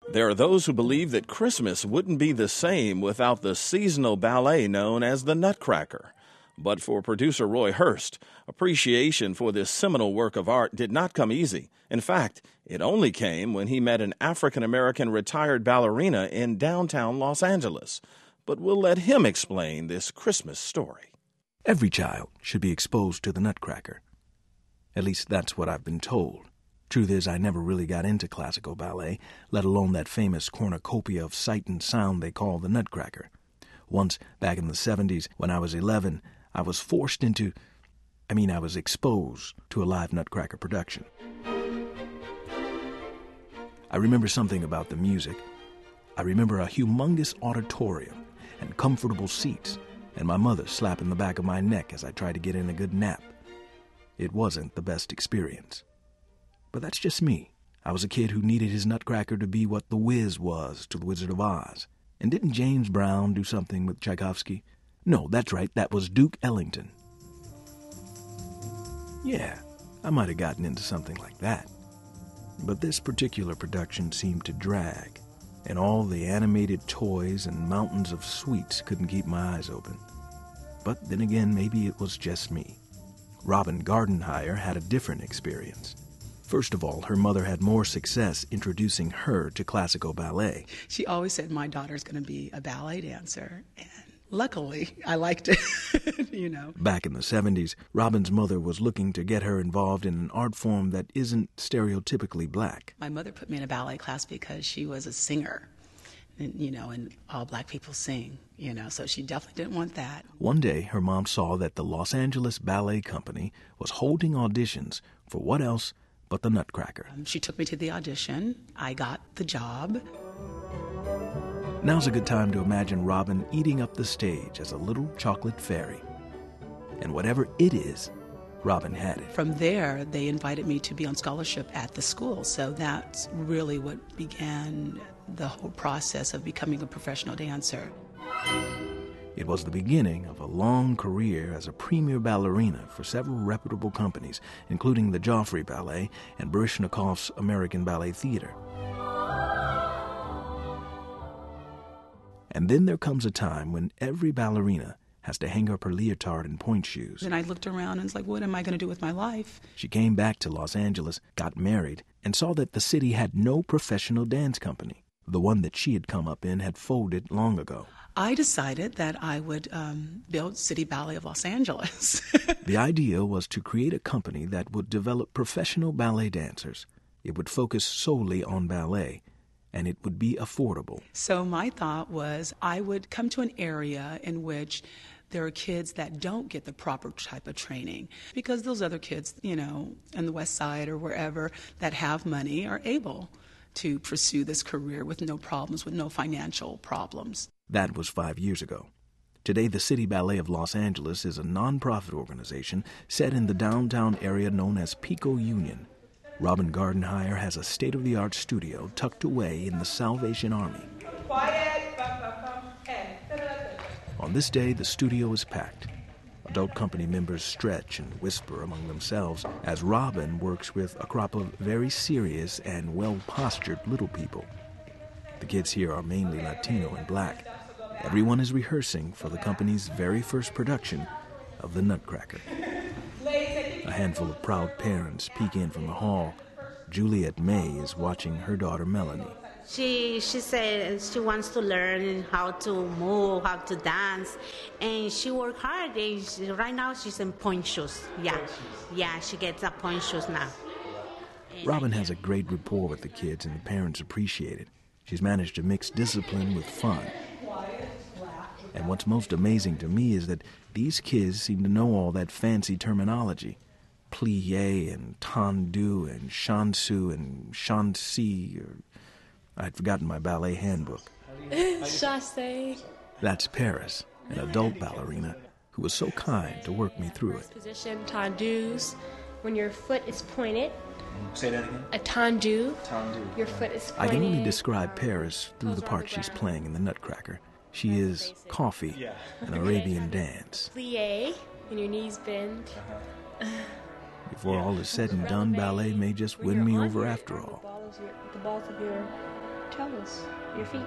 There are those who believe that Christmas wouldn't be the same without the seasonal ballet known as the Nutcracker. But for producer Roy Hurst, appreciation for this seminal work of art did not come easy. In fact, it only came when he met an African-American retired ballerina in downtown Los Angeles. But we'll let him explain this Christmas story. Every child should be exposed to the Nutcracker. At least that's what I've been told. Truth is, I never really got into classical ballet, let alone that famous cornucopia of sight and sound they call the Nutcracker. Once, back in the 70s, when I was 11, I was exposed to a live Nutcracker production. I remember something about the music. I remember a humongous auditorium and comfortable seats, and my mother slapping the back of my neck as I tried to get in a good nap. It wasn't the best experience. But that's just me. I was a kid who needed his Nutcracker to be what The Wiz was to The Wizard of Oz. And didn't James Brown do something with Tchaikovsky? No, that's right, that was Duke Ellington. Yeah, I might have gotten into something like that. But this particular production seemed to drag, and all the animated toys and mountains of sweets couldn't keep my eyes open. But then again, maybe it was just me. Robin Gardenhire had a different experience. First of all, her mother had more success introducing her to classical ballet. She always said, my daughter's going to be a ballet dancer. And luckily, I liked it, Back in the 70s, Robin's mother was looking to get her involved in an art form that isn't stereotypically black. My mother put me in a ballet class because she was a singer. And all black people sing, so she definitely didn't want that. One day, her mom saw that the Los Angeles Ballet Company was holding auditions for what else but the Nutcracker. She took me to the audition. I got the job. Now's a good time to imagine Robin eating up the stage as a little chocolate fairy. And whatever it is, Robin had it. From there, they invited me to be on scholarship at the school. So that's really what began the whole process of becoming a professional dancer. It was the beginning of a long career as a premier ballerina for several reputable companies, including the Joffrey Ballet and Baryshnikov's American Ballet Theater. And then there comes a time when every ballerina has to hang up her leotard and pointe shoes. And I looked around and was like, what am I going to do with my life? She came back to Los Angeles, got married, and saw that the city had no professional dance company. The one that she had come up in had folded long ago. I decided that I would build City Ballet of Los Angeles. The idea was to create a company that would develop professional ballet dancers. It would focus solely on ballet, and it would be affordable. So my thought was I would come to an area in which there are kids that don't get the proper type of training, because those other kids, in the West Side or wherever that have money are able to pursue this career with no problems, with no financial problems. That was 5 years ago. Today, the City Ballet of Los Angeles is a non-profit organization set in the downtown area known as Pico Union. Robin Gardenhire has a state-of-the-art studio tucked away in the Salvation Army. On this day, the studio is packed. Adult company members stretch and whisper among themselves as Robin works with a crop of very serious and well-postured little people. The kids here are mainly Latino and black. Everyone is rehearsing for the company's very first production of the Nutcracker. A handful of proud parents peek in from the hall. Juliet May is watching her daughter Melanie. She said she wants to learn how to move, how to dance, and she worked hard. Right now she's in pointe shoes. Yeah, she gets up pointe shoes now. Robin has a great rapport with the kids, and the parents appreciate it. She's managed to mix discipline with fun. And what's most amazing to me is that these kids seem to know all that fancy terminology. Plie and tendu and shansu and shansi. I'd forgotten my ballet handbook. Chassé. That's Paris, an adult ballerina who was so kind to work me through it. Position, tendus, when your foot is pointed. Say that again? A tendu. Tendu. Your foot is pointed. I can only describe Paris through the part she's playing in the Nutcracker. She is coffee, an Arabian dance. Plie, and your knees bend. Before all is said and done, ballet may just win me over after all. The balls of your Tell us. Your feet.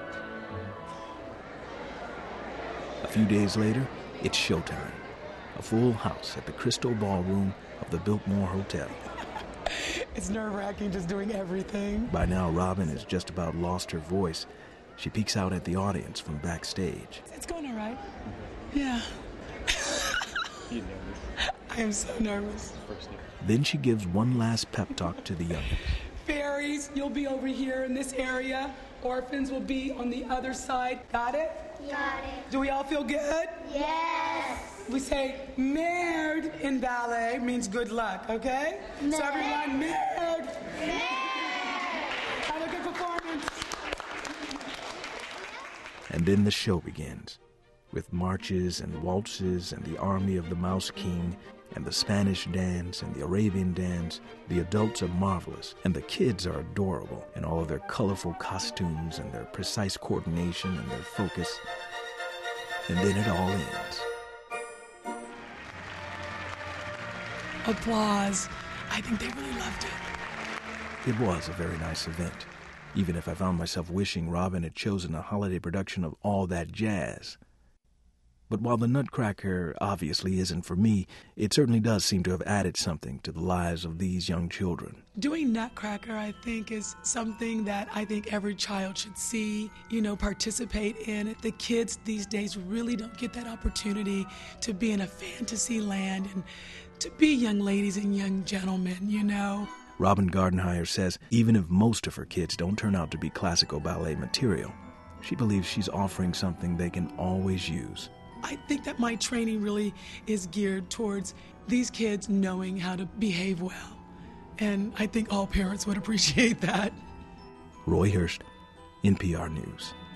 A few days later, it's showtime. A full house at the Crystal Ballroom of the Biltmore Hotel. It's nerve-wracking just doing everything. By now, Robin has just about lost her voice. She peeks out at the audience from backstage. It's going all right. Yeah. You nervous? I am so nervous. Then she gives one last pep talk to the youngins. Fairies, you'll be over here in this area. Orphans will be on the other side. Got it? Got it. Do we all feel good? Yes. We say merde in ballet means good luck, okay? Merde. So everyone, merde. Have a good performance. And then the show begins, with marches and waltzes and the army of the Mouse King and the Spanish dance and the Arabian dance. The adults are marvelous, and the kids are adorable in all of their colorful costumes and their precise coordination and their focus. And then it all ends. Applause. I think they really loved it. It was a very nice event, even if I found myself wishing Robin had chosen a holiday production of All That Jazz. But while the Nutcracker obviously isn't for me, it certainly does seem to have added something to the lives of these young children. Doing Nutcracker, I think, is something that I think every child should see, participate in. The kids these days really don't get that opportunity to be in a fantasy land and to be young ladies and young gentlemen, Robin Gardenhire says even if most of her kids don't turn out to be classical ballet material, she believes she's offering something they can always use. I think that my training really is geared towards these kids knowing how to behave well. And I think all parents would appreciate that. Roy Hurst, NPR News.